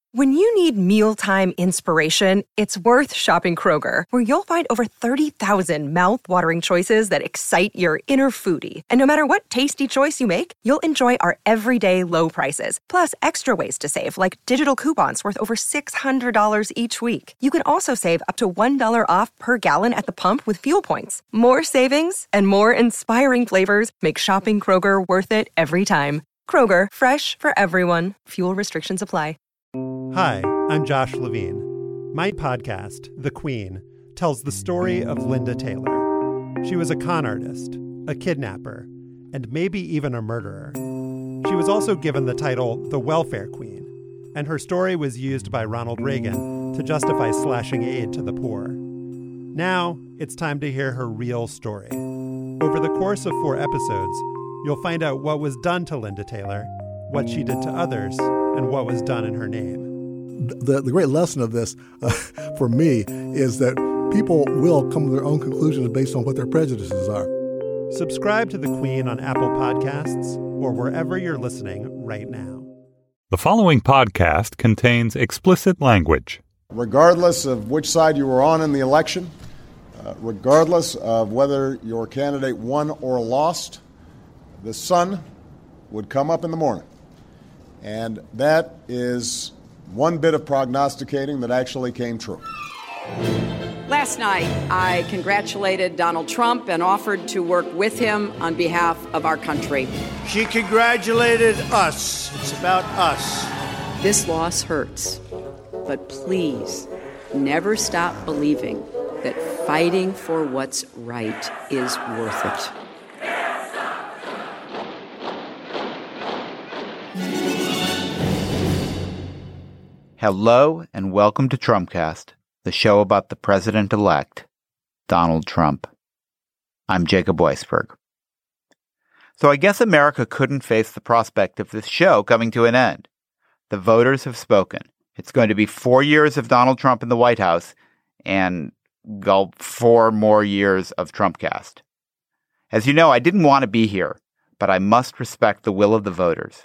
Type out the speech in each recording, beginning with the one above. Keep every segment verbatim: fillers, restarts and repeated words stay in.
When you need mealtime inspiration, it's worth shopping Kroger, where you'll find over thirty thousand mouth-watering choices that excite your inner foodie. And no matter what tasty choice you make, you'll enjoy our everyday low prices, plus extra ways to save, like digital coupons worth over six hundred dollars each week. You can also save up to one dollar off per gallon at the pump with fuel points. More savings and more inspiring flavors make shopping Kroger worth it every time. Kroger, fresh for everyone. Fuel restrictions apply. Hi, I'm Josh Levine. My podcast, The Queen, tells the story of Linda Taylor. She was a con artist, a kidnapper, and maybe even a murderer. She was also given the title the Welfare Queen, and her story was used by Ronald Reagan to justify slashing aid to the poor. Now, it's time to hear her real story. Over the course of four episodes, you'll find out what was done to Linda Taylor, what she did to others, and what was done in her name. The, the great lesson of this, uh, for me, is that people will come to their own conclusions based on what their prejudices are. Subscribe to The Queen on Apple Podcasts or wherever you're listening right now. The following podcast contains explicit language. Regardless of which side you were on in the election, uh, regardless of whether your candidate won or lost, the sun would come up in the morning. And that is one bit of prognosticating that actually came true. Last night, I congratulated Donald Trump and offered to work with him on behalf of our country. She congratulated us. It's about us. This loss hurts, but please never stop believing that fighting for what's right is worth it. Hello and welcome to Trumpcast, the show about the president-elect, Donald Trump. I'm Jacob Weisberg. So I guess America couldn't face the prospect of this show coming to an end. The voters have spoken. It's going to be four years of Donald Trump in the White House and well, four more years of Trumpcast. As you know, I didn't want to be here, but I must respect the will of the voters.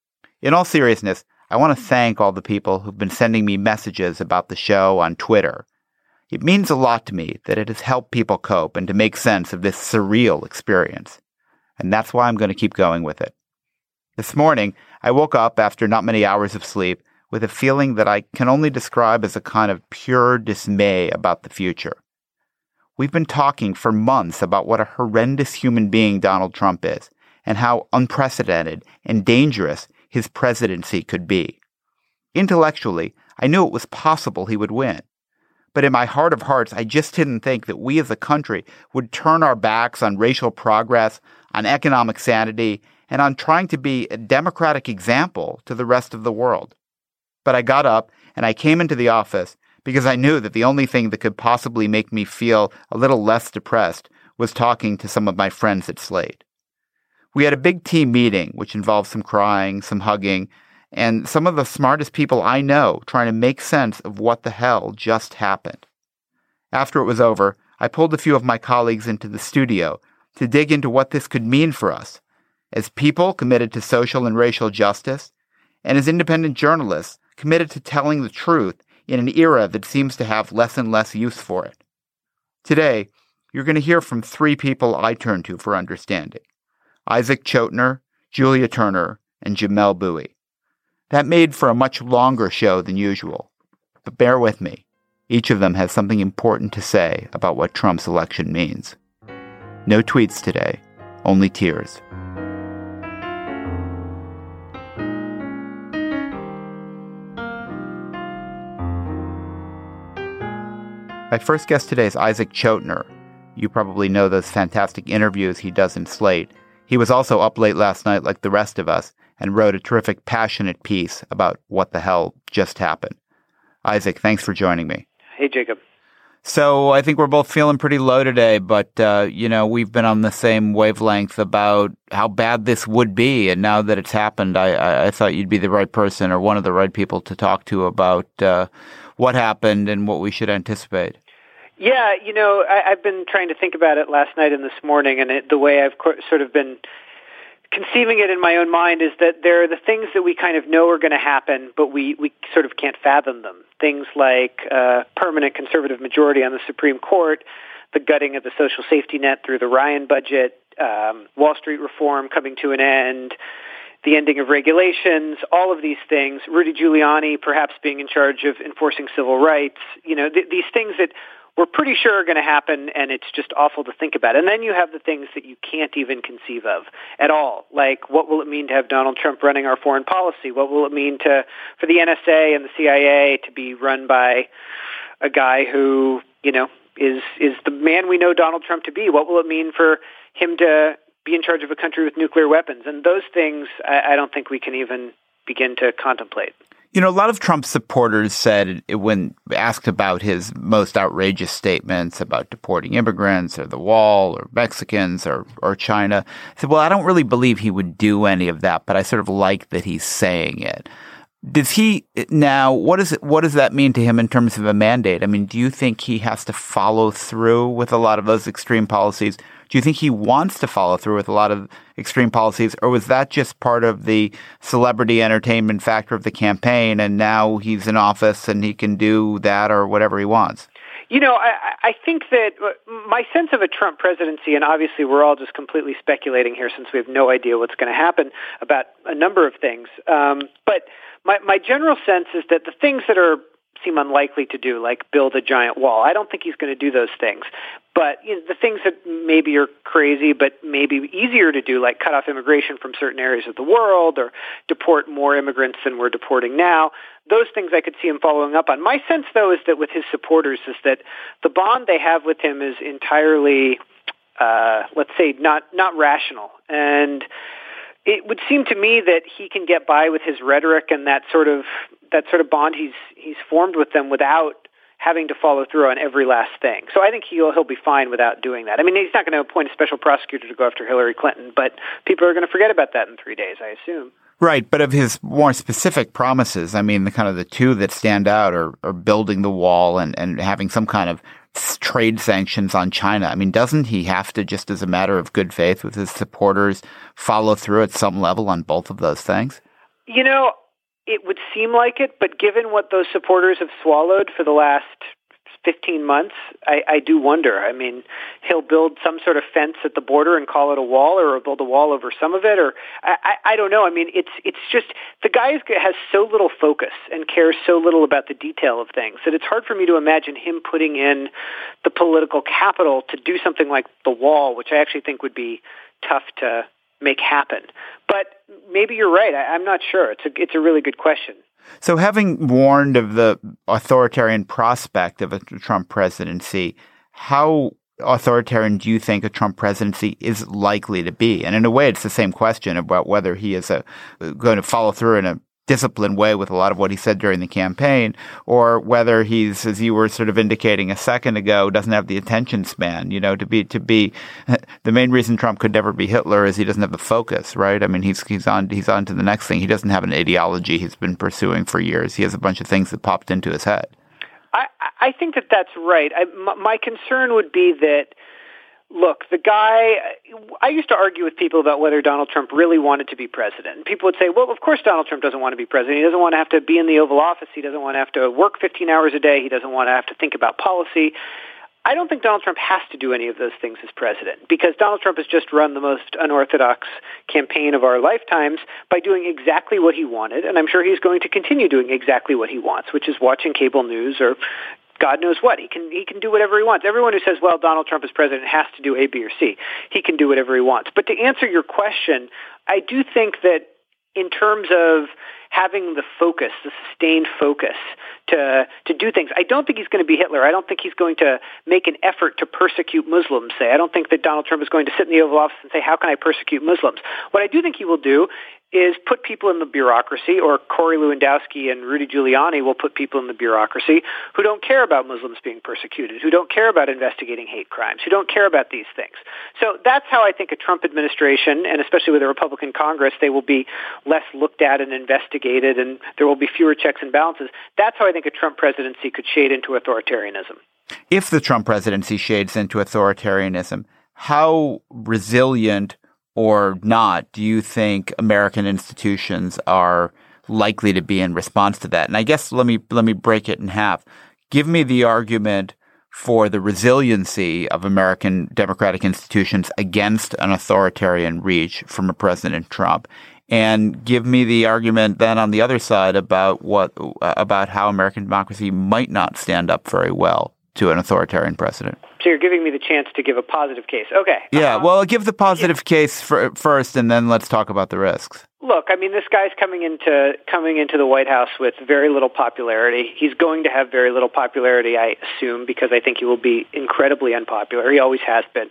In all seriousness, I want to thank all the people who've been sending me messages about the show on Twitter. It means a lot to me that it has helped people cope and to make sense of this surreal experience. And that's why I'm going to keep going with it. This morning, I woke up after not many hours of sleep with a feeling that I can only describe as a kind of pure dismay about the future. We've been talking for months about what a horrendous human being Donald Trump is and how unprecedented and dangerous his presidency could be. Intellectually, I knew it was possible he would win. But in my heart of hearts, I just didn't think that we as a country would turn our backs on racial progress, on economic sanity, and on trying to be a democratic example to the rest of the world. But I got up and I came into the office because I knew that the only thing that could possibly make me feel a little less depressed was talking to some of my friends at Slate. We had a big team meeting, which involved some crying, some hugging, and some of the smartest people I know trying to make sense of what the hell just happened. After it was over, I pulled a few of my colleagues into the studio to dig into what this could mean for us, as people committed to social and racial justice, and as independent journalists committed to telling the truth in an era that seems to have less and less use for it. Today, you're going to hear from three people I turn to for understanding: Isaac Chotiner, Julia Turner, and Jamelle Bouie. That made for a much longer show than usual. But bear with me. Each of them has something important to say about what Trump's election means. No tweets today, only tears. My first guest today is Isaac Chotiner. You probably know those fantastic interviews he does in Slate. He was also up late last night like the rest of us and wrote a terrific, passionate piece about what the hell just happened. Isaac, thanks for joining me. Hey, Jacob. So I think we're both feeling pretty low today, but, uh, you know, we've been on the same wavelength about how bad this would be. And now that it's happened, I, I, I thought you'd be the right person or one of the right people to talk to about uh, what happened and what we should anticipate. Yeah, you know, I, I've been trying to think about it last night and this morning, and it, the way I've co- sort of been conceiving it in my own mind is that there are the things that we kind of know are going to happen, but we, we sort of can't fathom them. Things like uh, permanent conservative majority on the Supreme Court, the gutting of the social safety net through the Ryan budget, um, Wall Street reform coming to an end, the ending of regulations, all of these things, Rudy Giuliani perhaps being in charge of enforcing civil rights, you know, th- these things that we're pretty sure are going to happen, and it's just awful to think about. And then you have the things that you can't even conceive of at all, like what will it mean to have Donald Trump running our foreign policy? What will it mean to for the N S A and the C I A to be run by a guy who, you know, is is the man we know Donald Trump to be? What will it mean for him to be in charge of a country with nuclear weapons? And those things, I, I don't think we can even begin to contemplate. You know, a lot of Trump's supporters said when asked about his most outrageous statements about deporting immigrants or the wall or Mexicans or, or China, said, well, I don't really believe he would do any of that, but I sort of like that he's saying it. Does he now, what is it, what does that mean to him in terms of a mandate? I mean, do you think he has to follow through with a lot of those extreme policies? Do you think he wants to follow through with a lot of extreme policies, or was that just part of the celebrity entertainment factor of the campaign, and now he's in office and he can do that or whatever he wants? You know, I, I think that my sense of a Trump presidency, and obviously we're all just completely speculating here since we have no idea what's going to happen about a number of things, um, but my, my general sense is that the things that are seem unlikely to do, like build a giant wall. I don't think he's going to do those things. But you know, the things that maybe are crazy but maybe easier to do, like cut off immigration from certain areas of the world or deport more immigrants than we're deporting now, those things I could see him following up on. My sense, though, is that with his supporters is that the bond they have with him is entirely, uh, let's say, not not rational. And it would seem to me that he can get by with his rhetoric and that sort of that sort of bond he's he's formed with them without having to follow through on every last thing. So I think he'll he'll be fine without doing that. I mean, he's not going to appoint a special prosecutor to go after Hillary Clinton, but people are going to forget about that in three days, I assume. Right, but of his more specific promises, I mean, the kind of the two that stand out are, are building the wall and, and having some kind of trade sanctions on China. I mean, doesn't he have to, just as a matter of good faith with his supporters, follow through at some level on both of those things? You know, it would seem like it, but given what those supporters have swallowed for the last fifteen months, I, I do wonder. I mean, he'll build some sort of fence at the border and call it a wall, or build a wall over some of it, or I, I, I don't know. I mean, it's it's just the guy has so little focus and cares so little about the detail of things that it's hard for me to imagine him putting in the political capital to do something like the wall, which I actually think would be tough to make happen. But maybe you're right. I, I'm not sure. It's a it's a really good question. So having warned of the authoritarian prospect of a Trump presidency, how authoritarian do you think a Trump presidency is likely to be? And in a way, it's the same question about whether he is a, going to follow through in a disciplined way with a lot of what he said during the campaign, or whether he's, as you were sort of indicating a second ago, doesn't have the attention span, you know, to be, to be, the main reason Trump could never be Hitler is he doesn't have the focus, right? I mean, he's, he's on, he's on to the next thing. He doesn't have an ideology he's been pursuing for years. He has a bunch of things that popped into his head. I, I think that that's right. I, my concern would be that, look, the guy, I used to argue with people about whether Donald Trump really wanted to be president. And people would say, well, of course Donald Trump doesn't want to be president. He doesn't want to have to be in the Oval Office. He doesn't want to have to work fifteen hours a day. He doesn't want to have to think about policy. I don't think Donald Trump has to do any of those things as president, because Donald Trump has just run the most unorthodox campaign of our lifetimes by doing exactly what he wanted, and I'm sure he's going to continue doing exactly what he wants, which is watching cable news or God knows what. He can he can do whatever he wants. Everyone who says, well, Donald Trump is president has to do A, B, or C, he can do whatever he wants. But to answer your question, I do think that in terms of having the focus, the sustained focus to to do things, I don't think he's going to be Hitler. I don't think he's going to make an effort to persecute Muslims, say. I don't think that Donald Trump is going to sit in the Oval Office and say, how can I persecute Muslims? What I do think he will do is put people in the bureaucracy, or Corey Lewandowski and Rudy Giuliani will put people in the bureaucracy who don't care about Muslims being persecuted, who don't care about investigating hate crimes, who don't care about these things. So that's how I think a Trump administration, and especially with a Republican Congress, they will be less looked at and investigated, and there will be fewer checks and balances. That's how I think a Trump presidency could shade into authoritarianism. If the Trump presidency shades into authoritarianism, how resilient or not do you think American institutions are likely to be in response to that? And I guess let me let me break it in half. Give me the argument for the resiliency of American democratic institutions against an authoritarian reach from a President Trump, and give me the argument then on the other side about what about how American democracy might not stand up very well to an authoritarian president. So you're giving me the chance to give a positive case. Okay. Yeah, um, well, give the positive yeah. case for, first, and then let's talk about the risks. Look, I mean, this guy's coming into coming into the White House with very little popularity. He's going to have very little popularity, I assume, because I think he will be incredibly unpopular. He always has been.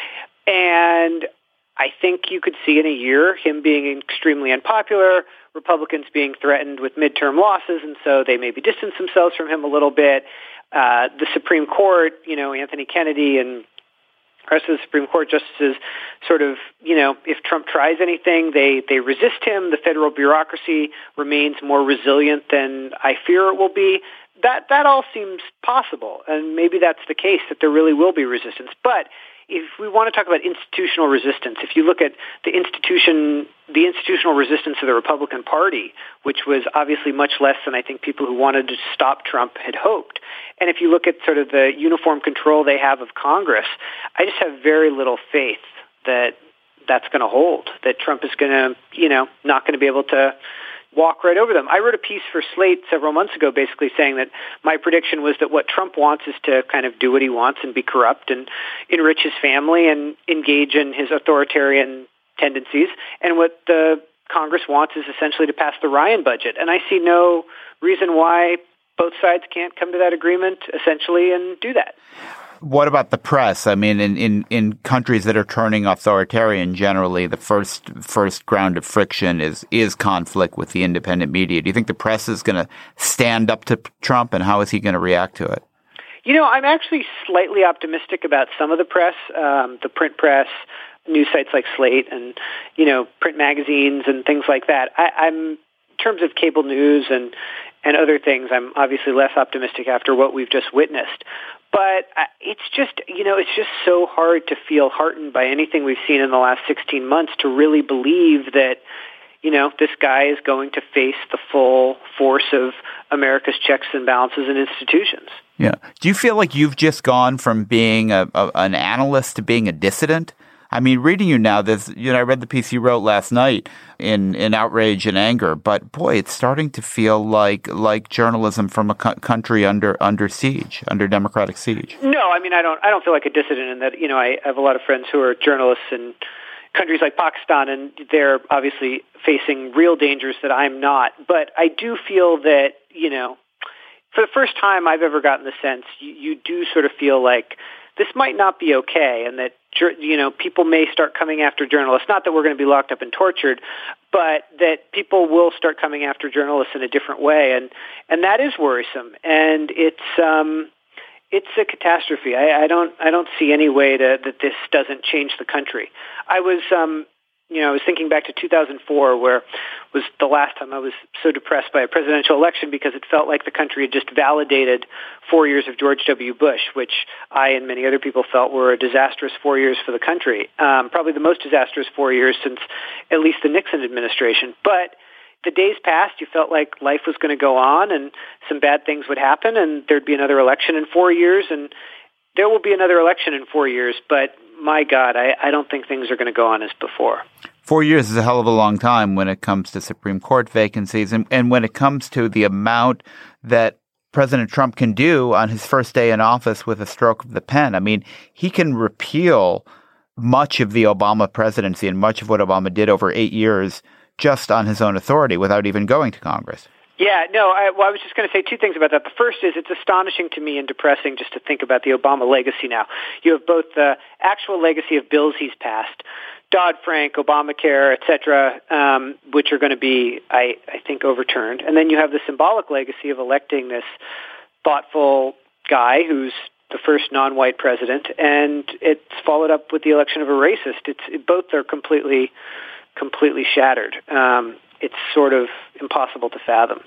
And I think you could see in a year him being extremely unpopular, Republicans being threatened with midterm losses, and so they maybe distance themselves from him a little bit. Uh, the Supreme Court, you know, Anthony Kennedy and the rest of the Supreme Court justices sort of, you know, if Trump tries anything, they, they resist him. The federal bureaucracy remains more resilient than I fear it will be. That that all seems possible, and maybe that's the case, that there really will be resistance. But if we want to talk about institutional resistance, if you look at the institution, the institutional resistance of the Republican Party, which was obviously much less than I think people who wanted to stop Trump had hoped, and if you look at sort of the uniform control they have of Congress, I just have very little faith that that's going to hold, that Trump is going to, you know, not going to be able to walk right over them. I wrote a piece for Slate several months ago basically saying that my prediction was that what Trump wants is to kind of do what he wants and be corrupt and enrich his family and engage in his authoritarian tendencies. And what the Congress wants is essentially to pass the Ryan budget. And I see no reason why both sides can't come to that agreement essentially and do that. What about the press? I mean, in, in, in countries that are turning authoritarian, generally, the first first ground of friction is is conflict with the independent media. Do you think the press is going to stand up to Trump, and how is he going to react to it? You know, I'm actually slightly optimistic about some of the press, um, the print press, news sites like Slate, and, you know, print magazines and things like that. I, I'm, in terms of cable news and, and other things, I'm obviously less optimistic after what we've just witnessed. But it's just, you know, it's just so hard to feel heartened by anything we've seen in the last sixteen months to really believe that, you know, this guy is going to face the full force of America's checks and balances and institutions. Yeah. Do you feel like you've just gone from being a, a, an analyst to being a dissident? I mean, reading you now, there's, you know, I read the piece you wrote last night in, in outrage and anger, but boy, it's starting to feel like like journalism from a co- country under under siege, under democratic siege. No, I mean, I don't I don't feel like a dissident in that, you know, I have a lot of friends who are journalists in countries like Pakistan, and they're obviously facing real dangers that I'm not. But I do feel that, you know, for the first time I've ever gotten the sense, you, you do sort of feel like this might not be okay, and that, you know, people may start coming after journalists. Not that we're going to be locked up and tortured, but that people will start coming after journalists in a different way, and and that is worrisome. And it's um, it's a catastrophe. I, I don't I don't see any way to, that this doesn't change the country. I was. Um, You know, I was thinking back to two thousand four, where was the last time I was so depressed by a presidential election because it felt like the country had just validated four years of George W. Bush, which I and many other people felt were a disastrous four years for the country, um, probably the most disastrous four years since at least the Nixon administration. But the days passed, you felt like life was going to go on and some bad things would happen and there'd be another election in four years, and there will be another election in four years, but my God, I, I don't think things are going to go on as before. Four years is a hell of a long time when it comes to Supreme Court vacancies and, and when it comes to the amount that President Trump can do on his first day in office with a stroke of the pen. I mean, he can repeal much of the Obama presidency and much of what Obama did over eight years just on his own authority without even going to Congress. Yeah, no, I, well, I was just going to say two things about that. The first is it's astonishing to me and depressing just to think about the Obama legacy now. You have both the actual legacy of bills he's passed, Dodd-Frank, Obamacare, et cetera, um, which are going to be, I, I think, overturned. And then you have the symbolic legacy of electing this thoughtful guy who's the first non-white president, and it's followed up with the election of a racist. It's it, both are completely, completely shattered. Um, it's sort of impossible to fathom.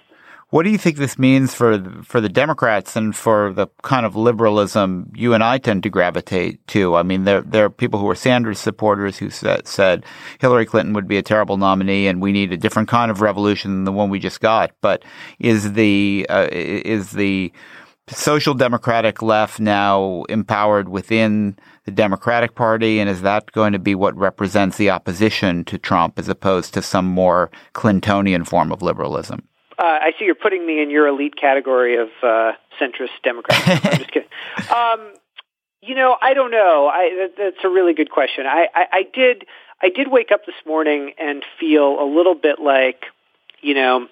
What do you think this means for for the Democrats and for the kind of liberalism you and I tend to gravitate to? I mean, there there are people who are Sanders supporters who said, said Hillary Clinton would be a terrible nominee and we need a different kind of revolution than the one we just got. But is the uh, is the social democratic left now empowered within the Democratic Party, and is that going to be what represents the opposition to Trump as opposed to some more Clintonian form of liberalism? Uh, I see you're putting me in your elite category of uh, centrist Democrats. I'm just kidding. Um, you know, I don't know. I, that, that's a really good question. I, I, I did I did wake up this morning and feel a little bit like, you know,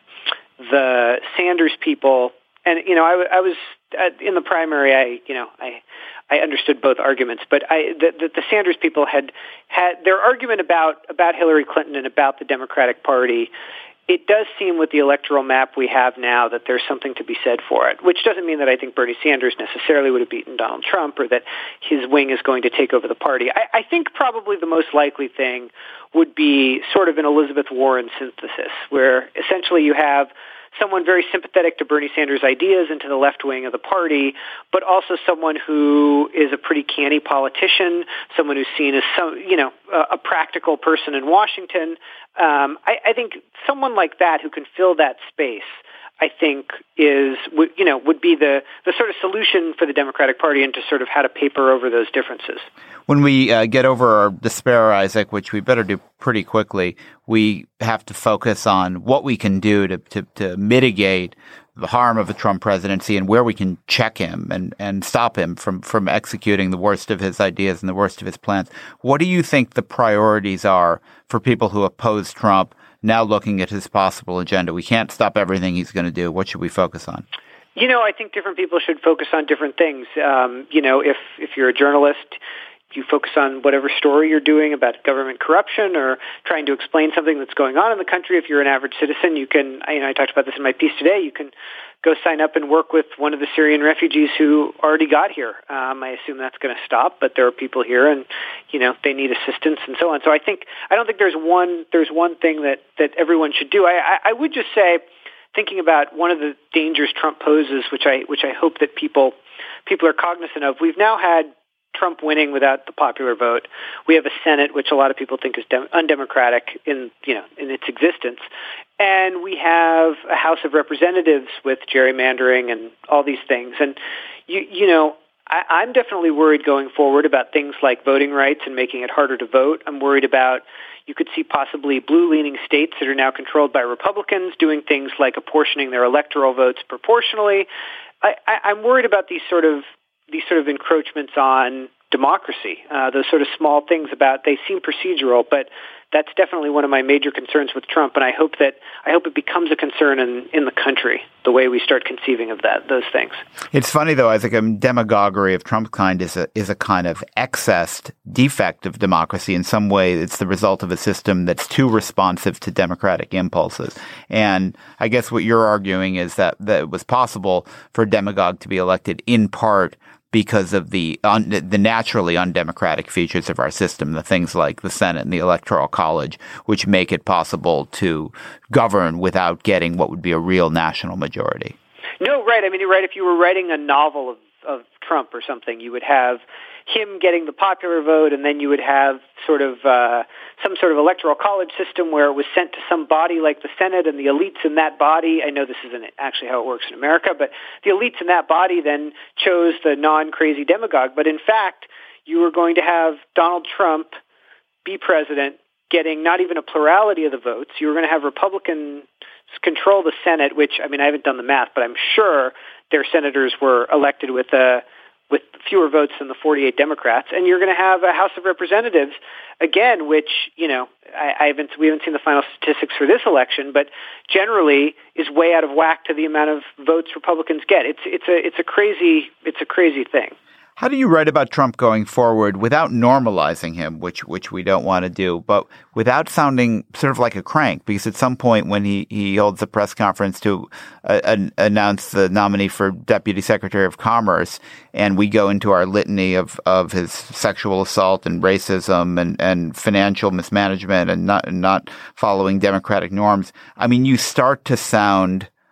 the Sanders people, and you know, I, I was uh, in the primary. I, you know, I I understood both arguments, but I the, the, the Sanders people had had their argument about about Hillary Clinton and about the Democratic Party. It does seem with the electoral map we have now that there's something to be said for it, which doesn't mean that I think Bernie Sanders necessarily would have beaten Donald Trump or that his wing is going to take over the party. I, I think probably the most likely thing would be sort of an Elizabeth Warren synthesis, where essentially you have someone very sympathetic to Bernie Sanders' ideas and to the left wing of the party, but also someone who is a pretty canny politician, someone who's seen as some, you know, a, a practical person in Washington. Um, I, I think someone like that who can fill that space, I think, is, you know, would be the, the sort of solution for the Democratic Party and to sort of how to paper over those differences. When we uh, get over our despair, Isaac, which we better do pretty quickly, we have to focus on what we can do to, to, to mitigate the harm of a Trump presidency and where we can check him and, and stop him from, from executing the worst of his ideas and the worst of his plans. What do you think the priorities are for people who oppose Trump now looking at his possible agenda? We can't stop everything he's going to do. What should we focus on? You know, I think different people should focus on different things. Um, you know, if, if you're a journalist, you focus on whatever story you're doing about government corruption or trying to explain something that's going on in the country. If you're an average citizen, you can, you know, I talked about this in my piece today, you can go sign up and work with one of the Syrian refugees who already got here. Um, I assume that's going to stop, but there are people here and, you know, they need assistance and so on. So I think, I don't think there's one, there's one thing that, that everyone should do. I, I, I would just say, thinking about one of the dangers Trump poses, which I, which I hope that people, people are cognizant of, we've now had Trump winning without the popular vote. We have a Senate, which a lot of people think is dem- undemocratic in, you know, in its existence. And we have a House of Representatives with gerrymandering and all these things. And, you, you know, I, I'm definitely worried going forward about things like voting rights and making it harder to vote. I'm worried about, you could see possibly blue-leaning states that are now controlled by Republicans doing things like apportioning their electoral votes proportionally. I, I, I'm worried about these sort of these sort of encroachments on democracy, uh, those sort of small things about, they seem procedural, but that's definitely one of my major concerns with Trump, and I hope that I hope it becomes a concern in, in the country, the way we start conceiving of that, those things. It's funny, though, I think a demagoguery of Trump's kind is a, is a kind of excessed defect of democracy. In some way, it's the result of a system that's too responsive to democratic impulses. And I guess what you're arguing is that, that it was possible for a demagogue to be elected in part because of the un, the naturally undemocratic features of our system, the things like the Senate and the Electoral College, which make it possible to govern without getting what would be a real national majority. No, right. I mean, you're right. If you were writing a novel of, of Trump or something, you would have him getting the popular vote, and then you would have sort of uh, some sort of electoral college system where it was sent to some body like the Senate, and the elites in that body, I know this isn't actually how it works in America, but the elites in that body then chose the non-crazy demagogue. But in fact, you were going to have Donald Trump be president, getting not even a plurality of the votes. You were going to have Republicans control the Senate, which, I mean, I haven't done the math, but I'm sure their senators were elected with a with fewer votes than the forty-eight Democrats, and you're going to have a House of Representatives, again, which, you know, I, I haven't, we haven't seen the final statistics for this election, but generally is way out of whack to the amount of votes Republicans get. It's, it's a, it's a crazy, it's a crazy thing. How do you write about Trump going forward without normalizing him, which which we don't want to do, but without sounding sort of like a crank? Because at some point when he, he holds a press conference to uh, an, announce the nominee for Deputy Secretary of Commerce, and we go into our litany of, of his sexual assault and racism and, and financial mismanagement and not, and not following democratic norms, I mean, you start to sound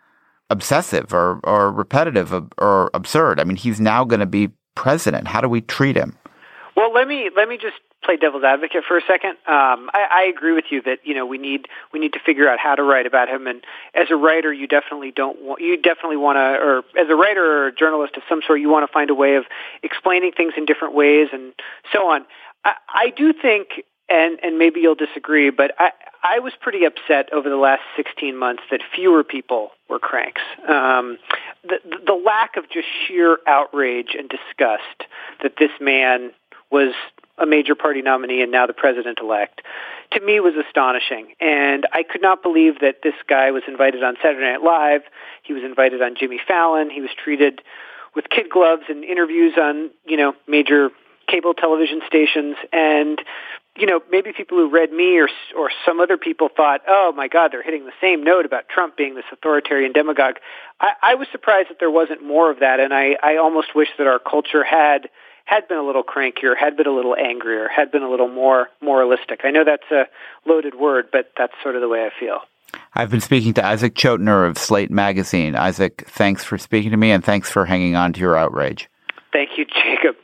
obsessive or, or repetitive or, or absurd. I mean, he's now going to be president. How do we treat him? Well, let me let me just play devil's advocate for a second. Um, I, I agree with you that you know we need we need to figure out how to write about him. And as a writer, you definitely don't want you definitely want to, or as a writer or a journalist of some sort, you want to find a way of explaining things in different ways and so on. I, I do think, and and maybe you'll disagree, but I I was pretty upset over the last sixteen months that fewer people were cranks. Um, the the lack of just sheer outrage and disgust that this man was a major party nominee and now the president-elect, to me was astonishing. And I could not believe that this guy was invited on Saturday Night Live. He was invited on Jimmy Fallon. He was treated with kid gloves and interviews on, you know, major cable television stations. And, you know, maybe people who read me or or some other people thought, oh, my God, they're hitting the same note about Trump being this authoritarian demagogue. I, I was surprised that there wasn't more of that. And I, I almost wish that our culture had had been a little crankier, had been a little angrier, had been a little more moralistic. I know that's a loaded word, but that's sort of the way I feel. I've been speaking to Isaac Chotiner of Slate Magazine. Isaac, thanks for speaking to me, and thanks for hanging on to your outrage. Thank you, Jacob.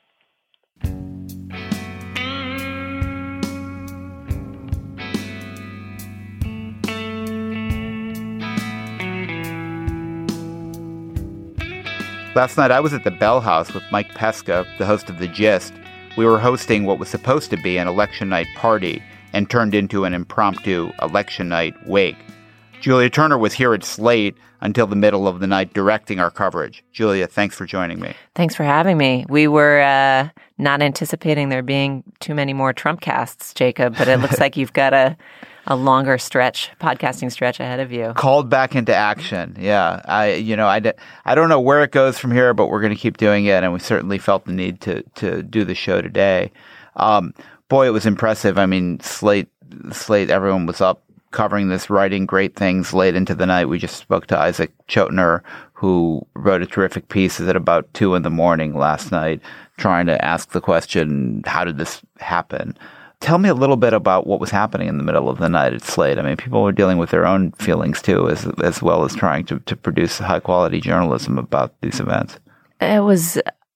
Last night, I was at the Bell House with Mike Pesca, the host of The Gist. We were hosting what was supposed to be an election night party and turned into an impromptu election night wake. Julia Turner was here at Slate until the middle of the night directing our coverage. Julia, thanks for joining me. Thanks for having me. We were uh, not anticipating there being too many more Trump casts, Jacob, but it looks like you've got a a longer stretch, podcasting stretch ahead of you. Called back into action. Yeah. I, you know, I, I don't know where it goes from here, but we're going to keep doing it. And we certainly felt the need to, to do the show today. Um, boy, it was impressive. I mean, Slate, Slate, everyone was up covering this, writing great things late into the night. We just spoke to Isaac Chotiner, who wrote a terrific piece at about two in the morning last night, trying to ask the question, how did this happen? Tell me a little bit about what was happening in the middle of the night at Slate. I mean, people were dealing with their own feelings, too, as as well as trying to, to produce high-quality journalism about these events. It was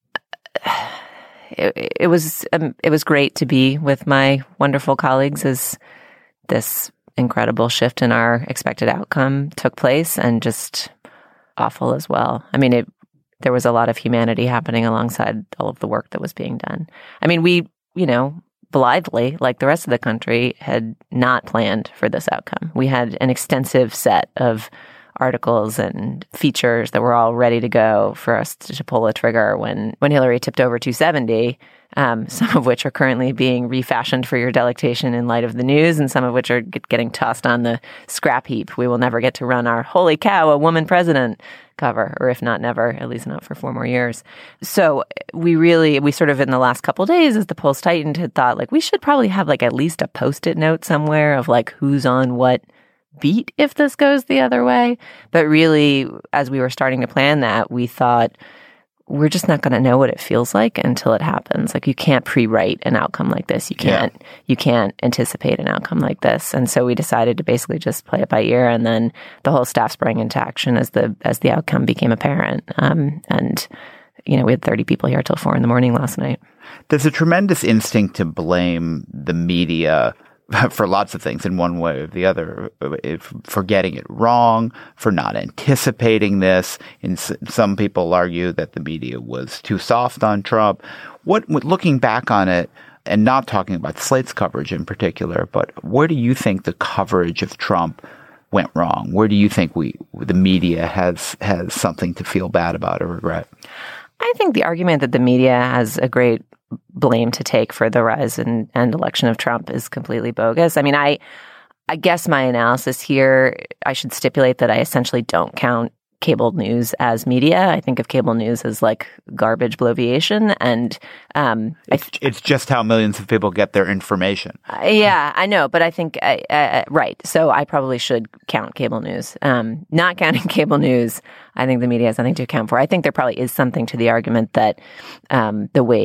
it, it was um, it was great to be with my wonderful colleagues as this incredible shift in our expected outcome took place, and just awful as well. I mean, it there was a lot of humanity happening alongside all of the work that was being done. I mean, we, you know, blithely, like the rest of the country, had not planned for this outcome. We had an extensive set of articles and features that were all ready to go for us to, to pull a trigger when, when Hillary tipped over two seventy, um, some of which are currently being refashioned for your delectation in light of the news, and some of which are get, getting tossed on the scrap heap. We will never get to run our holy cow, a woman president cover, or if not never, at least not for four more years. So we really, we sort of in the last couple of days, as the polls tightened, had thought like we should probably have like at least a post-it note somewhere of like who's on what beat if this goes the other way. But really, as we were starting to plan that, we thought we're just not going to know what it feels like until it happens. Like you can't pre-write an outcome like this. You can't, yeah. you can't anticipate an outcome like this. And so we decided to basically just play it by ear. And then the whole staff sprang into action as the, as the outcome became apparent. Um, and, you know, we had thirty people here till four in the morning last night. There's a tremendous instinct to blame the media for lots of things in one way or the other, for getting it wrong, for not anticipating this. And some people argue that the media was too soft on Trump. What, looking back on it, and not talking about Slate's coverage in particular, but where do you think the coverage of Trump went wrong? Where do you think we, the media has, has something to feel bad about or regret? I think the argument that the media has a great blame to take for the rise and, and election of Trump is completely bogus. I mean, I I guess my analysis here, I should stipulate that I essentially don't count cable news as media. I think of cable news as like garbage bloviation. And um, it's, th- it's just how millions of people get their information. Uh, yeah, I know. But I think, uh, uh, right. So I probably should count cable news. Um, not counting cable news, I think the media has nothing to account for. I think there probably is something to the argument that um, the way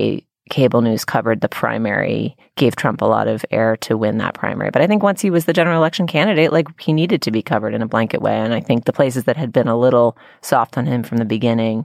cable news covered the primary, gave Trump a lot of air to win that primary. But I think once he was the general election candidate, like he needed to be covered in a blanket way. And I think the places that had been a little soft on him from the beginning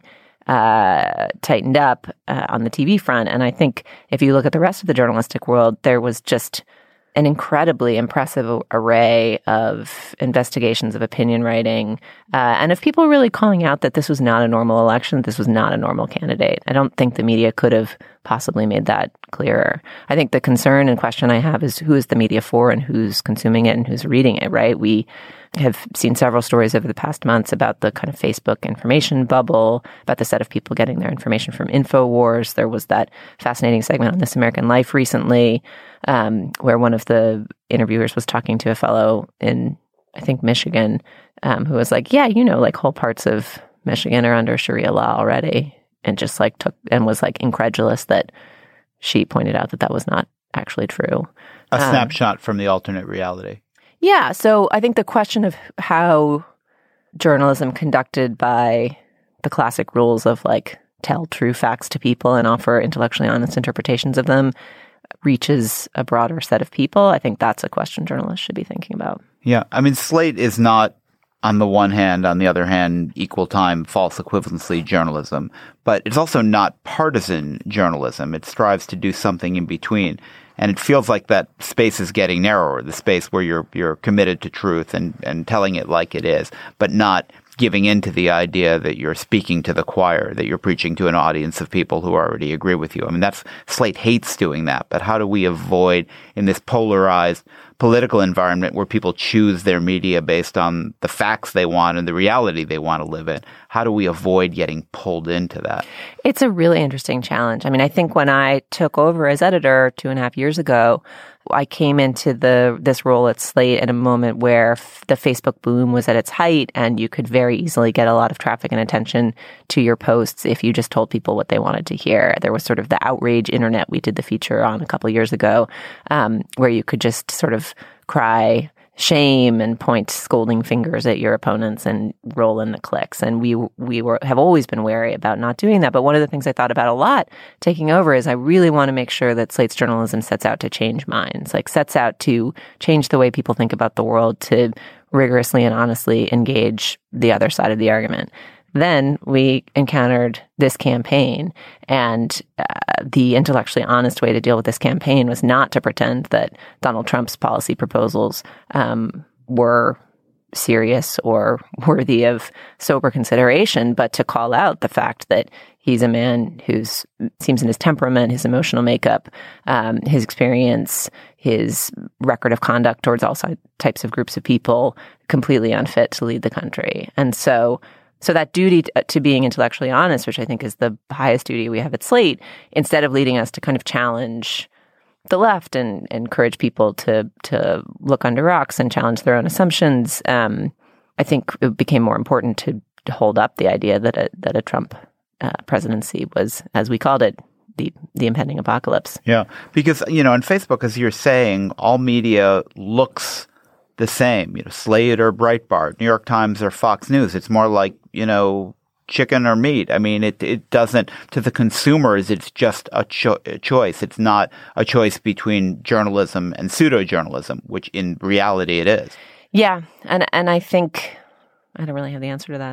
uh, tightened up uh, on the T V front. And I think if you look at the rest of the journalistic world, there was just an incredibly impressive array of investigations, of opinion writing, uh, and of people really calling out that this was not a normal election, this was not a normal candidate. I don't think the media could have possibly made that clearer. I think the concern and question I have is who is the media for and who's consuming it and who's reading it, right? We have seen several stories over the past months about the kind of Facebook information bubble, about the set of people getting their information from InfoWars. There was that fascinating segment on This American Life recently, um, where one of the interviewers was talking to a fellow in, I think, Michigan, um, who was like, yeah, you know, like whole parts of Michigan are under Sharia law already, and just like took, and was like incredulous that she pointed out that that was not actually true. A um, snapshot from the alternate reality. Yeah. So I think the question of how journalism conducted by the classic rules of like tell true facts to people and offer intellectually honest interpretations of them reaches a broader set of people. I think that's a question journalists should be thinking about. Yeah. I mean, Slate is not, on the one hand, on the other hand, equal time, false equivalency journalism, but it's also not partisan journalism. It strives to do something in between. And it feels like that space is getting narrower, the space where you're you're committed to truth and, and telling it like it is, but not giving in to the idea that you're speaking to the choir, that you're preaching to an audience of people who already agree with you. I mean, that's Slate hates doing that. But how do we avoid, in this polarized political environment where people choose their media based on the facts they want and the reality they want to live in, how do we avoid getting pulled into that? It's a really interesting challenge. I mean, I think when I took over as editor two and a half years ago, I came into the this role at Slate at a moment where f- the Facebook boom was at its height, and you could very easily get a lot of traffic and attention to your posts if you just told people what they wanted to hear. There was sort of the outrage internet we did the feature on a couple of years ago, um, where you could just sort of cry shame and point scolding fingers at your opponents and roll in the clicks. And we we were have always been wary about not doing that. But one of the things I thought about a lot taking over is I really want to make sure that Slate's journalism sets out to change minds, like sets out to change the way people think about the world, to rigorously and honestly engage the other side of the argument. Then we encountered this campaign, and uh, the intellectually honest way to deal with this campaign was not to pretend that Donald Trump's policy proposals um, were serious or worthy of sober consideration, but to call out the fact that he's a man who's seems in his temperament, his emotional makeup, um, his experience, his record of conduct towards all types of groups of people, completely unfit to lead the country. And so So that duty to being intellectually honest, which I think is the highest duty we have at Slate, instead of leading us to kind of challenge the left and, and encourage people to to look under rocks and challenge their own assumptions, um, I think it became more important to, to hold up the idea that a, that a Trump uh, presidency was, as we called it, the the impending apocalypse. Yeah, because, you know, on Facebook, as you're saying, all media looks the same, you know, Slate or Breitbart, New York Times or Fox News. It's more like, you know, chicken or meat. I mean, it it doesn't, to the consumers, it's just a, cho- a choice. It's not a choice between journalism and pseudo-journalism, which in reality it is. Yeah. And, and I think, I don't really have the answer to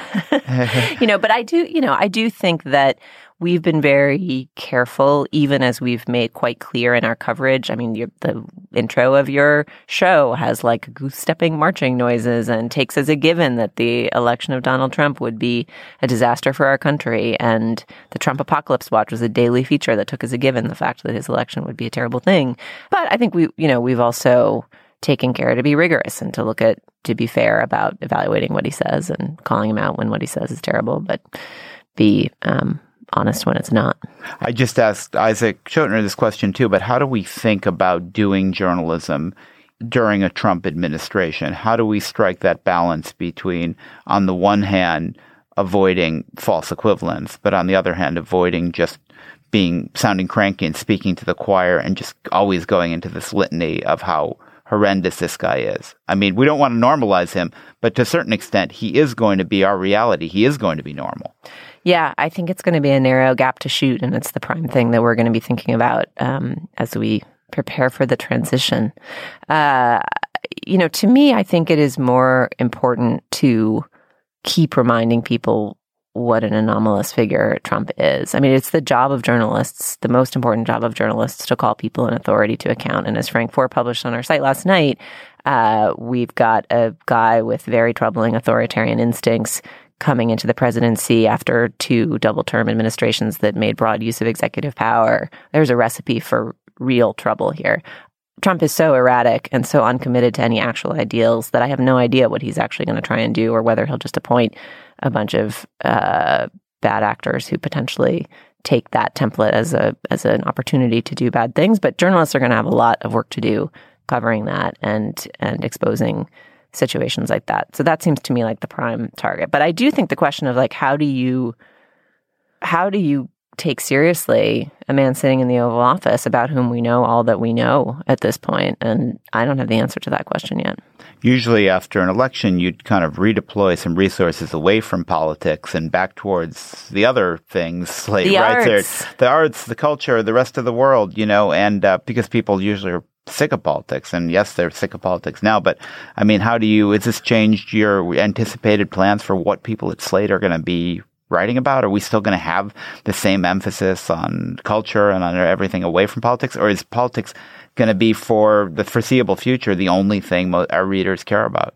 that. you know, but I do, you know, I do think that we've been very careful, even as we've made quite clear in our coverage. I mean, your, the intro of your show has like goose-stepping marching noises and takes as a given that the election of Donald Trump would be a disaster for our country. And the Trump Apocalypse Watch was a daily feature that took as a given the fact that his election would be a terrible thing. But I think we, you know, we've also taken care to be rigorous and to look at, to be fair about evaluating what he says and calling him out when what he says is terrible, but be, um, honest when it's not. I just asked Isaac Schotner this question too, but how do we think about doing journalism during a Trump administration? How do we strike that balance between, on the one hand, avoiding false equivalence, but on the other hand, avoiding just being sounding cranky and speaking to the choir and just always going into this litany of how horrendous this guy is? I mean, we don't want to normalize him, but to a certain extent, he is going to be our reality. He is going to be normal. Yeah, I think it's going to be a narrow gap to shoot, and it's the prime thing that we're going to be thinking about um, as we prepare for the transition. Uh, you know, to me, I think it is more important to keep reminding people what an anomalous figure Trump is. I mean, it's the job of journalists, the most important job of journalists, to call people in authority to account. And as Frank Foer published on our site last night, uh, we've got a guy with very troubling authoritarian instincts coming into the presidency after two double-term administrations that made broad use of executive power. There's a recipe for real trouble here. Trump is so erratic and so uncommitted to any actual ideals that I have no idea what he's actually going to try and do, or whether he'll just appoint a bunch of uh, bad actors who potentially take that template as a as an opportunity to do bad things. But journalists are going to have a lot of work to do covering that and and exposing situations like that. So that seems to me like the prime target. But I do think the question of like how do you how do you take seriously a man sitting in the Oval Office about whom we know all that we know at this point? And I don't have the answer to that question yet. Usually after an election, you'd kind of redeploy some resources away from politics and back towards the other things. Like, the right arts. There, the arts, the culture, the rest of the world, you know, and uh, because people usually are sick of politics. And yes, they're sick of politics now. But, I mean, how do you, has this changed your anticipated plans for what people at Slate are going to be writing about? Are we still going to have the same emphasis on culture and on everything away from politics? Or is politics going to be, for the foreseeable future, the only thing mo- our readers care about?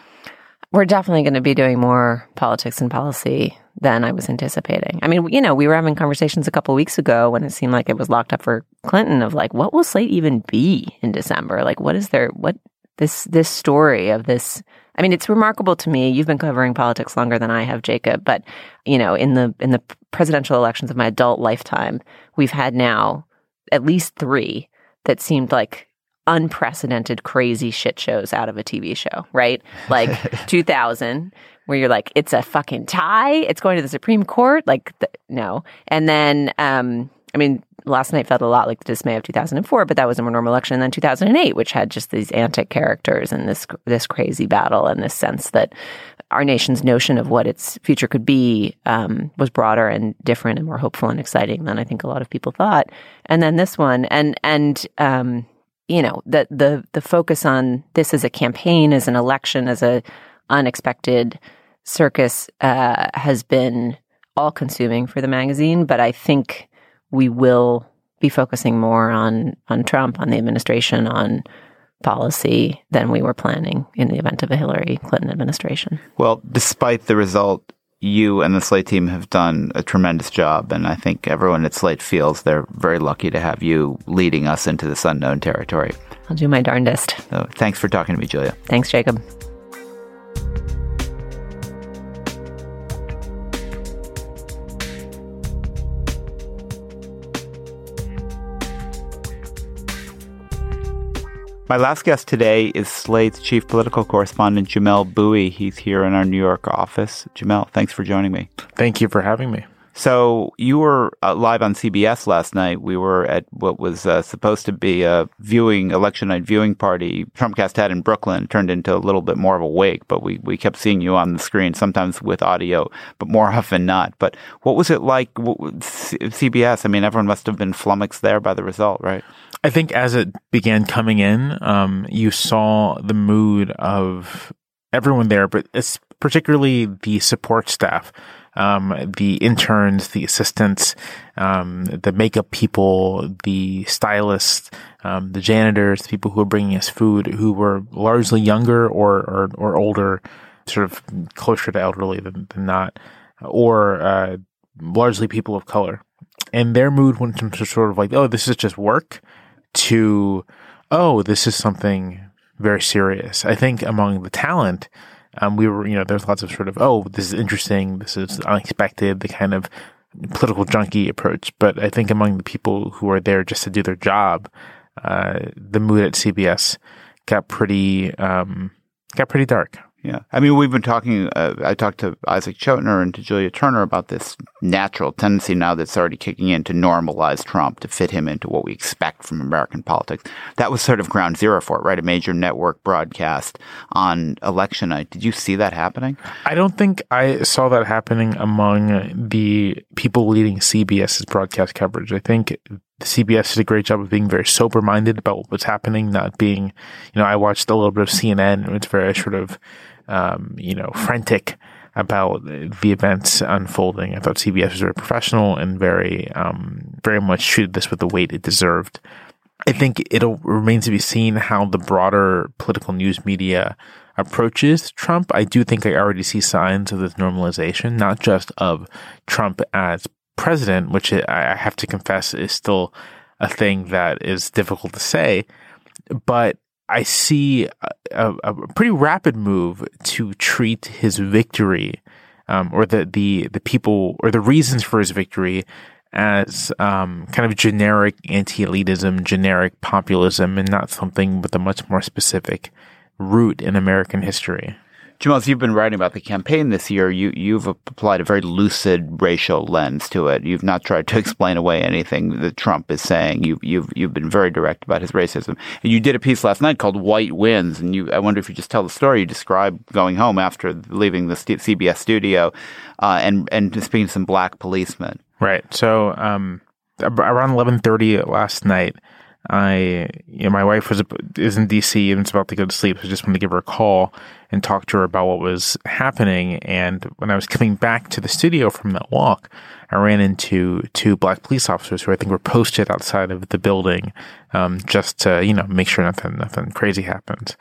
We're definitely going to be doing more politics and policy than I was anticipating. I mean, you know, we were having conversations a couple of weeks ago when it seemed like it was locked up for Clinton of like, what will Slate even be in December? Like, what is there, what, this, this story of this, I mean, it's remarkable to me. You've been covering politics longer than I have, Jacob, but, you know, in the, in the presidential elections of my adult lifetime, we've had now at least three that seemed like unprecedented crazy shit shows out of a T V show, right? Like two thousand, where you're like, it's a fucking tie. It's going to the Supreme Court. Like, the, no. And then, um, I mean, last night felt a lot like the dismay of two thousand four, but that was a more normal election. And then two thousand eight, which had just these antic characters and this this crazy battle and this sense that our nation's notion of what its future could be um, was broader and different and more hopeful and exciting than I think a lot of people thought. And then this one, and and um, you know, the the the focus on this as a campaign, as an election, as a unexpected circus uh, has been all-consuming for the magazine. But I think we will be focusing more on on Trump, on the administration, on policy than we were planning in the event of a Hillary Clinton administration. Well, despite the result, you and the Slate team have done a tremendous job, and I think everyone at Slate feels they're very lucky to have you leading us into this unknown territory. I'll do my darndest. So, thanks for talking to me, Julia. Thanks, Jacob. My last guest today is Slate's chief political correspondent, Jamelle Bouie. He's here in our New York office. Jamelle, thanks for joining me. Thank you for having me. So you were uh, live on C B S last night. We were at what was uh, supposed to be a viewing, election night viewing party Trumpcast had in Brooklyn. It turned into a little bit more of a wake, but we, we kept seeing you on the screen, sometimes with audio, but more often not. But what was it like, C B S? I mean, everyone must have been flummoxed there by the result, right? I think as it began coming in, um, you saw the mood of everyone there, but it's particularly the support staff, um, the interns, the assistants, um, the makeup people, the stylists, um, the janitors, the people who were bringing us food, who were largely younger or, or, or older, sort of closer to elderly than, than not, or uh, largely people of color. And their mood went from sort of like, oh, this is just work, to, oh, this is something very serious. I think among the talent, um, we were, you know, there's lots of sort of, oh, this is interesting, this is unexpected, the kind of political junkie approach. But I think among the people who are there just to do their job, uh, the mood at C B S got pretty, um, got pretty dark. Yeah. I mean, we've been talking, uh, I talked to Isaac Chotiner and to Julia Turner about this natural tendency now that's already kicking in to normalize Trump, to fit him into what we expect from American politics. That was sort of ground zero for it, right? A major network broadcast on election night. Did you see that happening? I don't think I saw that happening among the people leading CBS's broadcast coverage. I think C B S did a great job of being very sober-minded about what was happening, not being, you know, I watched a little bit of C N N, and it's very sort of, um, you know, frantic about the events unfolding. I thought C B S was very professional and very, um, very much treated this with the weight it deserved. I think it'll remain to be seen how the broader political news media approaches Trump. I do think I already see signs of this normalization, not just of Trump as president, which I have to confess is still a thing that is difficult to say, but I see a, a pretty rapid move to treat his victory, um, or the, the, the people, or the reasons for his victory as um, kind of generic anti-elitism, generic populism, and not something with a much more specific root in American history. Jamal, as you've been writing about the campaign this year, you, you've applied a very lucid racial lens to it. You've not tried to explain away anything that Trump is saying. You've, you've, you've been very direct about his racism. And you did a piece last night called White Wins. And you, I wonder if you just tell the story. You describe going home after leaving the C B S studio uh, and, and speaking to some black policemen. Right. So um, around eleven thirty last night, I, you know, my wife was is in D C and was about to go to sleep. So I just wanted to give her a call and talk to her about what was happening. And when I was coming back to the studio from that walk, I ran into two black police officers who I think were posted outside of the building, um, just to, you know, make sure nothing nothing crazy happens.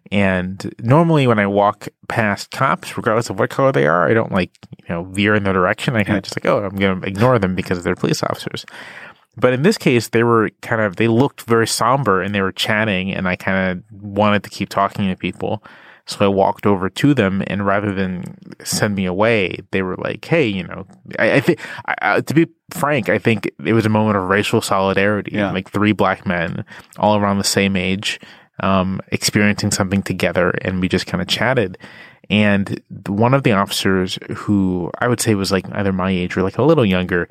And normally when I walk past cops, regardless of what color they are, I don't like, you know, veer in their direction. I kind of just like, oh, I'm going to ignore them because they're police officers. But in this case, they were kind of, they looked very somber and they were chatting, and I kind of wanted to keep talking to people. So I walked over to them, and rather than send me away, they were like, hey, you know, I, I think, to be frank, I think it was a moment of racial solidarity. Yeah. Like three black men, all around the same age, um, experiencing something together, and we just kind of chatted. And one of the officers, who I would say was like either my age or like a little younger,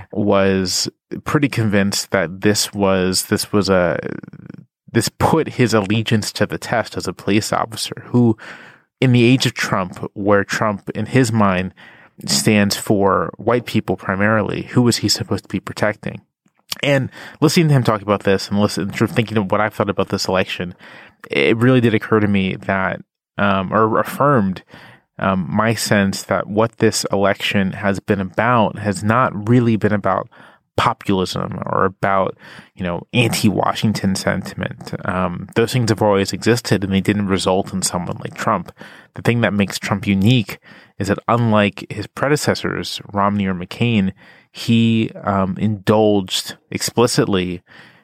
was pretty convinced that this was this was a this put his allegiance to the test as a police officer who, in the age of Trump, where Trump in his mind stands for white people primarily, who was he supposed to be protecting? And listening to him talk about this and listen, sort of thinking of what I thought about this election, it really did occur to me that, um, or affirmed Um, my sense that what this election has been about has not really been about populism or about, you know, anti-Washington sentiment. Um, those things have always existed, and they didn't result in someone like Trump. The thing that makes Trump unique is that, unlike his predecessors, Romney or McCain, he um, indulged explicitly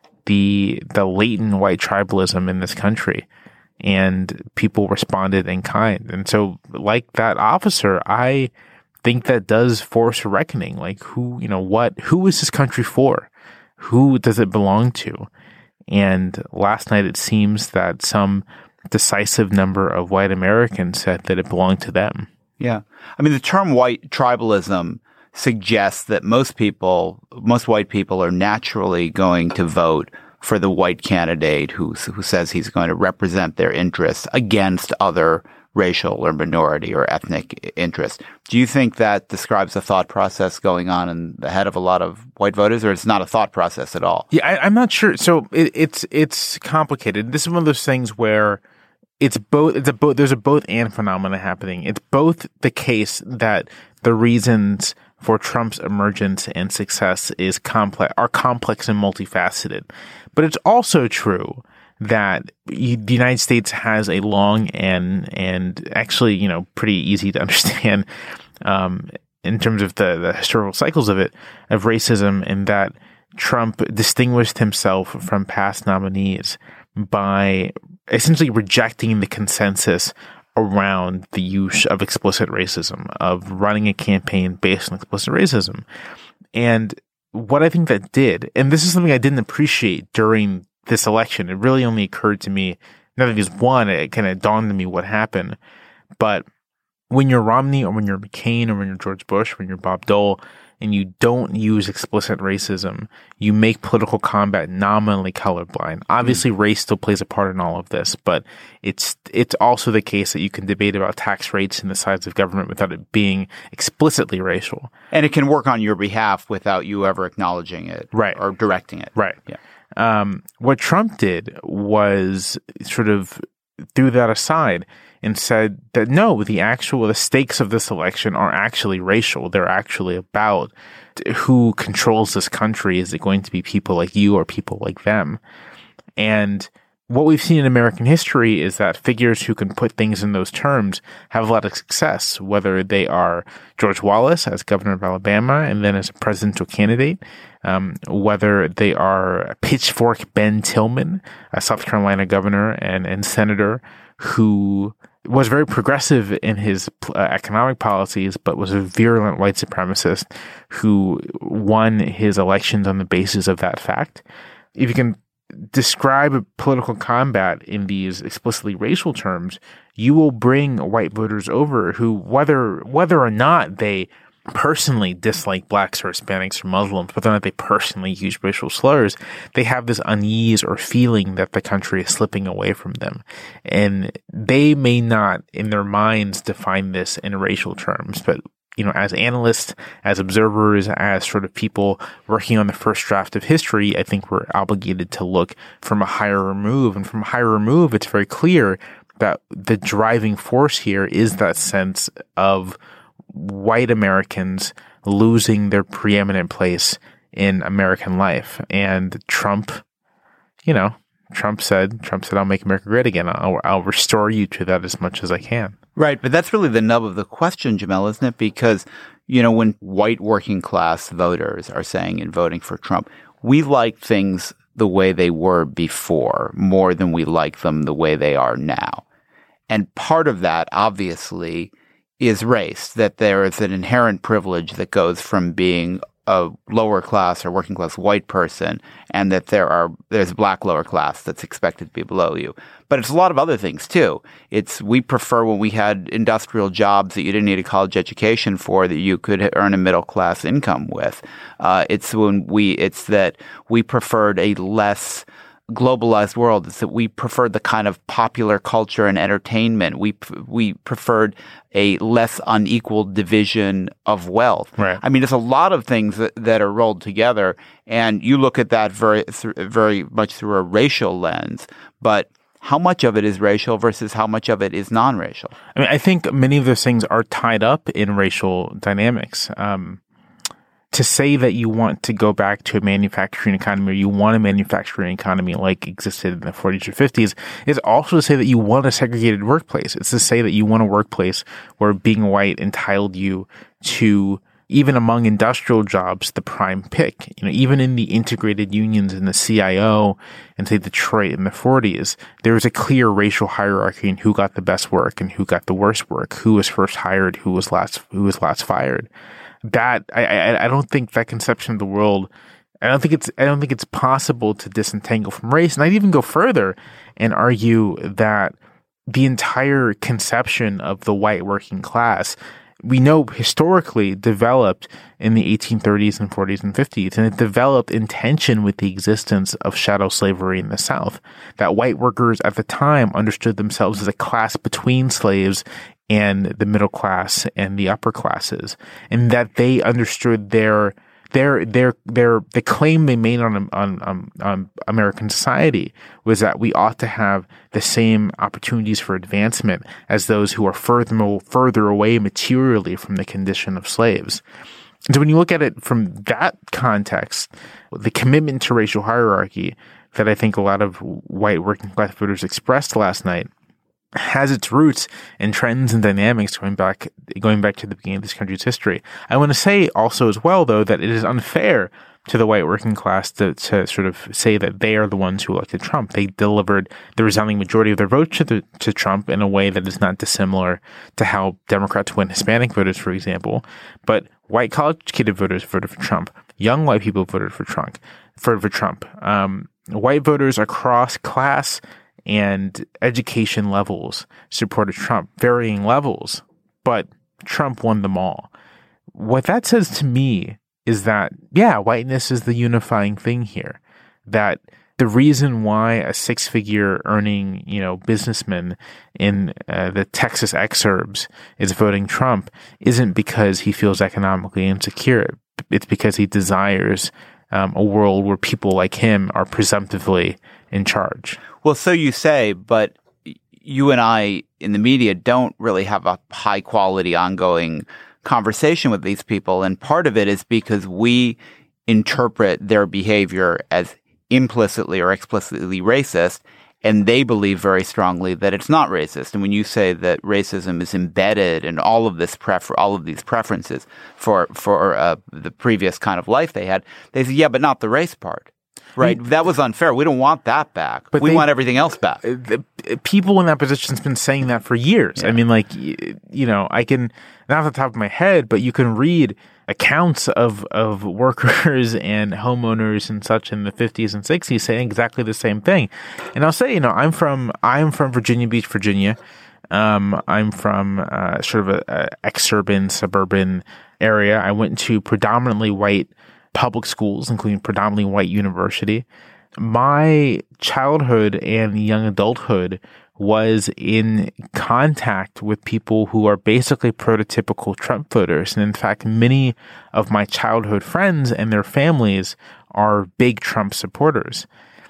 the the latent white tribalism in this country. And people responded in kind. And so, like that officer, I think that does force a reckoning. Like, who, you know, what, who is this country for? Who does it belong to? And last night, it seems that some decisive number of white Americans said that it belonged to them. Yeah. I mean, the term white tribalism suggests that most people, most white people are naturally going to vote for the white candidate who who says he's going to represent their interests against other racial or minority or ethnic interests. Do you think that describes a thought process going on in the head of a lot of white voters, or it's not a thought process at all? Yeah, I, I'm not sure. So it, it's it's complicated. This is one of those things where it's both. It's a both. There's a both and phenomena happening. It's both the case that the reasons for Trump's emergence and success is complex, are complex and multifaceted. But it's also true that the United States has a long and and actually, you know, pretty easy to understand um, in terms of the, the historical cycles of it, of racism, and that Trump distinguished himself from past nominees by essentially rejecting the consensus around the use of explicit racism, of running a campaign based on explicit racism. And what I think that did, and this is something I didn't appreciate during this election, it really only occurred to me, now that he's won, it kind of dawned on me what happened. But when you're Romney or when you're McCain or when you're George Bush, when you're Bob Dole, and you don't use explicit racism, you make political combat nominally colorblind. Obviously, mm. race still plays a part in all of this, but it's it's also the case that you can debate about tax rates and the size of government without it being explicitly racial. And it can work on your behalf without you ever acknowledging it right. or directing it. Right. Yeah. Um, what Trump did was sort of threw that aside and said that no, the actual, the stakes of this election are actually racial. They're actually about who controls this country. Is it going to be people like you or people like them? And what we've seen in American history is that figures who can put things in those terms have a lot of success, whether they are George Wallace as governor of Alabama and then as a presidential candidate, um, whether they are Pitchfork Ben Tillman, a South Carolina governor and, and senator who was very progressive in his uh, economic policies, but was a virulent white supremacist who won his elections on the basis of that fact. If you can describe a political combat in these explicitly racial terms, you will bring white voters over who, whether whether or not they personally dislike blacks or Hispanics or Muslims, whether or not they personally use racial slurs, they have this unease or feeling that the country is slipping away from them. And they may not, in their minds, define this in racial terms, but you know, as analysts, as observers, as sort of people working on the first draft of history, I think we're obligated to look from a higher remove. And from a higher remove, it's very clear that the driving force here is that sense of white Americans losing their preeminent place in American life. And Trump, you know, Trump said, Trump said, I'll make America great again. I'll, I'll restore you to that as much as I can. Right. But that's really the nub of the question, Jamelle, isn't it? Because, you know, when white working class voters are saying in voting for Trump, we like things the way they were before more than we like them the way they are now. And part of that, obviously, is race, that there is an inherent privilege that goes from being a lower class or working class white person, and that there are there's black lower class that's expected to be below you. But it's a lot of other things too. It's we prefer when we had industrial jobs that you didn't need a college education for, that you could earn a middle class income with. Uh, it's when we it's that we preferred a less globalized world. It's that we preferred the kind of popular culture and entertainment. We we preferred a less unequal division of wealth. Right. I mean, there's a lot of things that, that are rolled together, and you look at that very th- very much through a racial lens. But how much of it is racial versus how much of it is non-racial? I mean, I think many of those things are tied up in racial dynamics. Um, To say that you want to go back to a manufacturing economy or you want a manufacturing economy like existed in the forties or fifties is also to say that you want a segregated workplace. It's to say that you want a workplace where being white entitled you to, even among industrial jobs, the prime pick. You know, even in the integrated unions in the C I O and say Detroit in the forties, there was a clear racial hierarchy in who got the best work and who got the worst work, who was first hired, who was last, who was last fired. That I, I I don't think that conception of the world. I don't think it's I don't think it's possible to disentangle from race. And I'd even go further and argue that the entire conception of the white working class, we know historically developed in the eighteen thirties and forties and fifties, and it developed in tension with the existence of chattel slavery in the South. That white workers at the time understood themselves as a class between slaves and the middle class and the upper classes, and that they understood their their their their the claim they made on on on, on American society was that we ought to have the same opportunities for advancement as those who are further further away materially from the condition of slaves. And so when you look at it from that context, the commitment to racial hierarchy that I think a lot of white working class voters expressed last night has its roots in trends and dynamics going back going back to the beginning of this country's history. I want to say also as well, though, that it is unfair to the white working class to, to sort of say that they are the ones who elected Trump. They delivered the resounding majority of their votes to, the, to Trump in a way that is not dissimilar to how Democrats win Hispanic voters, for example. But white college-educated voters voted for Trump. Young white people voted for Trump. For, for Trump. Um, white voters across class and education levels supported Trump, varying levels, but Trump won them all. What that says to me is that, yeah, whiteness is the unifying thing here. That the reason why a six-figure earning, you know, businessman in uh, the Texas exurbs is voting Trump isn't because he feels economically insecure. It's because he desires um, a world where people like him are presumptively in charge. Well, so you say, but you and I in the media don't really have a high-quality ongoing conversation with these people. And part of it is because we interpret their behavior as implicitly or explicitly racist, and they believe very strongly that it's not racist. And when you say that racism is embedded in all of this prefer- all of these preferences for for uh, the previous kind of life they had, they say, yeah, but not the race part. Right. I mean, that was unfair. We don't want that back. But we they, want everything else back. The, people in that position have been saying that for years. Yeah. I mean, like, you know, I can, not off the top of my head, but you can read accounts of, of workers and homeowners and such in the fifties and sixties saying exactly the same thing. And I'll say, you know, I'm from, I'm from Virginia Beach, Virginia. Um, I'm from uh, sort of a, a exurban, suburban area. I went to predominantly white public schools, including predominantly white university. My childhood and young adulthood was in contact with people who are basically prototypical Trump voters. And in fact, many of my childhood friends and their families are big Trump supporters.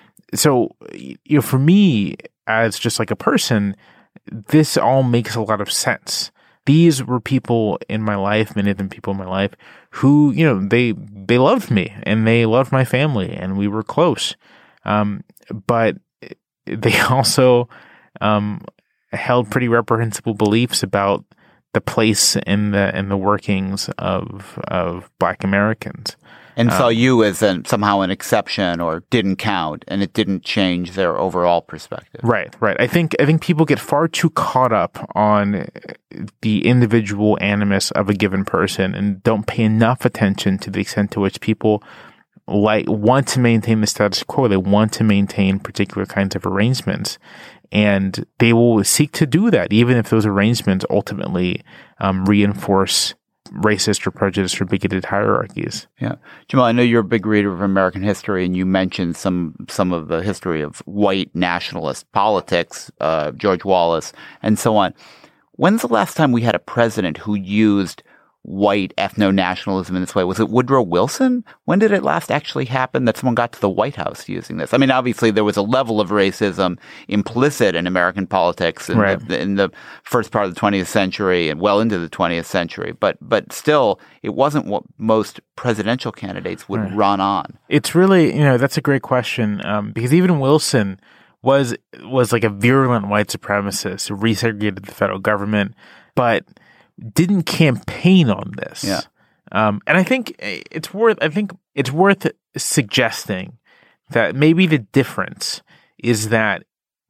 So, you know, for me, as just like a person, this all makes a lot of sense. These were people in my life, many of them people in my life, who, you know, they they loved me and they loved my family and we were close. Um, but they also um, held pretty reprehensible beliefs about the place and the and the workings of of Black Americans. And saw um, you as an, somehow an exception or didn't count, and it didn't change their overall perspective. Right, right. I think I think people get far too caught up on the individual animus of a given person and don't pay enough attention to the extent to which people like want to maintain the status quo. They want to maintain particular kinds of arrangements, and they will seek to do that, even if those arrangements ultimately um, reinforce racist or prejudiced or bigoted hierarchies. Yeah. Jamal, I know you're a big reader of American history, and you mentioned some some of the history of white nationalist politics, uh, George Wallace, and so on. When's the last time we had a president who used white ethno-nationalism in this way? Was it Woodrow Wilson? When did it last actually happen that someone got to the White House using this? I mean, obviously there was a level of racism implicit in American politics in, right. the, in the first part of the twentieth century and well into the twentieth century, but but still, it wasn't what most presidential candidates would right. run on. It's really, you know, that's a great question, um, because even Wilson was was like a virulent white supremacist who resegregated the federal government, but didn't campaign on this. Yeah. Um, and I think it's worth, I think it's worth suggesting that maybe the difference is that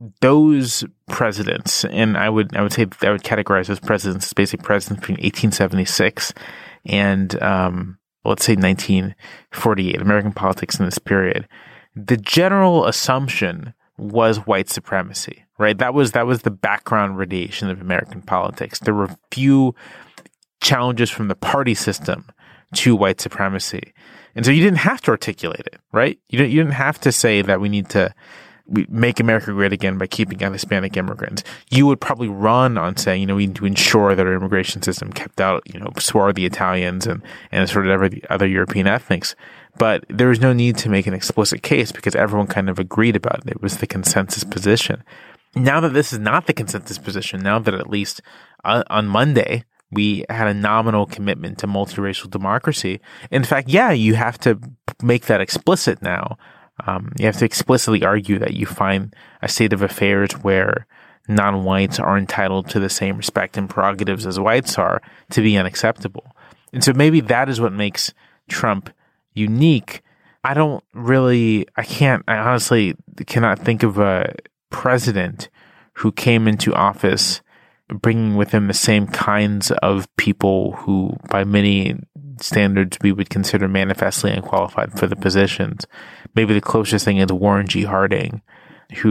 those presidents, and I would, I would say that I would categorize those presidents as basically presidents between eighteen seventy-six and, um, let's say nineteen forty-eight, American politics in this period. The general assumption was white supremacy, right? That was that was the background radiation of American politics. There were few challenges from the party system to white supremacy, and so you didn't have to articulate it, right? You didn't you didn't have to say that we need to we make America great again by keeping out Hispanic immigrants. You would probably run on saying, you know, we need to ensure that our immigration system kept out, you know, swarthy Italians and and sort of every other European ethnics. But there was no need to make an explicit case because everyone kind of agreed about it. It was the consensus position. Now that this is not the consensus position, now that at least uh, on Monday we had a nominal commitment to multiracial democracy, in fact, yeah, you have to make that explicit now. Um, you have to explicitly argue that you find a state of affairs where non-whites are entitled to the same respect and prerogatives as whites are to be unacceptable. And so maybe that is what makes Trump unique. I don't really, I can't, I honestly cannot think of a president who came into office bringing with him the same kinds of people who, by many standards, we would consider manifestly unqualified for the positions. Maybe the closest thing is Warren G. Harding, who's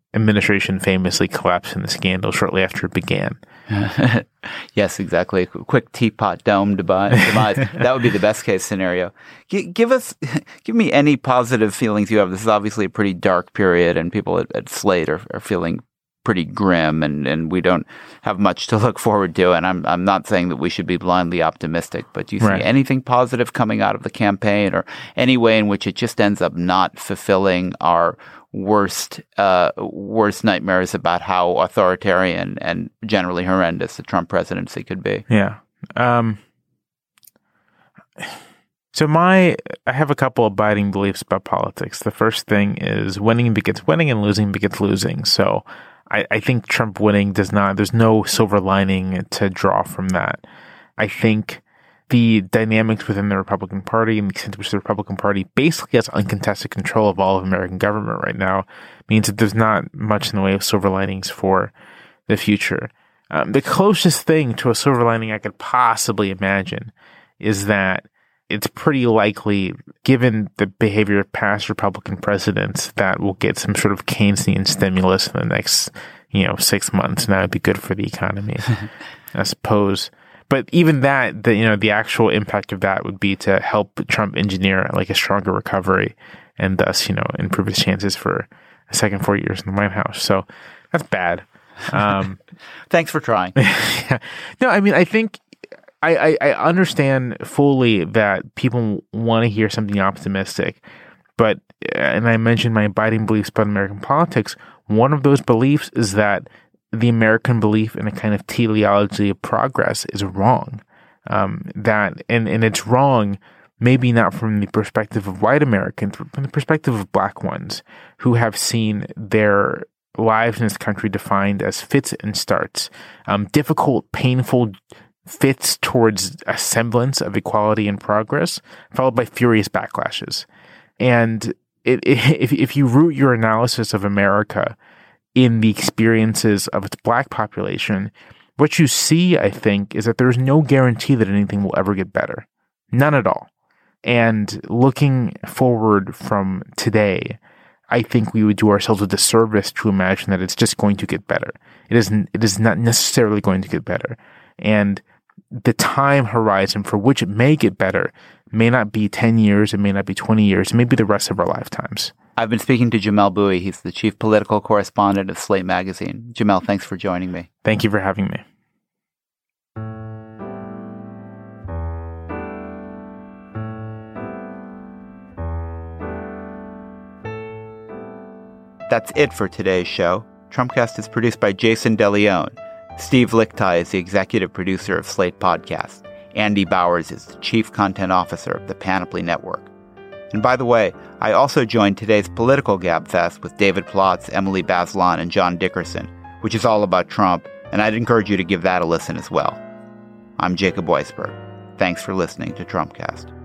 administration famously collapsed in the scandal shortly after it began. Yes, exactly. A quick teapot dome demise. That would be the best case scenario. G- give us, give me any positive feelings you have. This is obviously a pretty dark period, and people at, at Slate are, are feeling pretty grim, and, and we don't have much to look forward to. And I'm I'm not saying that we should be blindly optimistic, but do you see Right. anything positive coming out of the campaign, or any way in which it just ends up not fulfilling our worst uh, worst nightmares about how authoritarian and generally horrendous the Trump presidency could be? Yeah. Um, so my, I have a couple of abiding beliefs about politics. The first thing is winning begets winning and losing begets losing. So I, I think Trump winning does not, there's no silver lining to draw from that. I think the dynamics within the Republican Party and the extent to which the Republican Party basically has uncontested control of all of American government right now means that there's not much in the way of silver linings for the future. Um, the closest thing to a silver lining I could possibly imagine is that it's pretty likely, given the behavior of past Republican presidents, that we'll get some sort of Keynesian stimulus in the next, you know, six months, and that would be good for the economy, I suppose. But even that, the, you know, the actual impact of that would be to help Trump engineer like a stronger recovery, and thus, you know, improve his chances for a second four years in the White House. So that's bad. Um, Thanks for trying. yeah. No, I mean, I think I, I, I understand fully that people want to hear something optimistic, but, and I mentioned my abiding beliefs about American politics. One of those beliefs is that the American belief in a kind of teleology of progress is wrong. Um, that, and, and it's wrong, maybe not from the perspective of white Americans, but from the perspective of black ones who have seen their lives in this country defined as fits and starts, um, difficult, painful fits towards a semblance of equality and progress, followed by furious backlashes. And it, it, if, if you root your analysis of America in the experiences of its black population, what you see, I think, is that there's no guarantee that anything will ever get better. None at all. And looking forward from today, I think we would do ourselves a disservice to imagine that it's just going to get better. It isn't, it is not necessarily going to get better. And the time horizon for which it may get better may not be ten years, it may not be twenty years, it may be the rest of our lifetimes. I've been speaking to Jamelle Bouie. He's the chief political correspondent of Slate Magazine. Jamelle, thanks for joining me. Thank you for having me. That's it for today's show. Trumpcast is produced by Jason DeLeon. Steve Lickteig is the executive producer of Slate Podcast. Andy Bowers is the chief content officer of the Panoply Network. And by the way, I also joined today's Political Gabfest with David Plotz, Emily Bazelon, and John Dickerson, which is all about Trump, and I'd encourage you to give that a listen as well. I'm Jacob Weisberg. Thanks for listening to Trumpcast.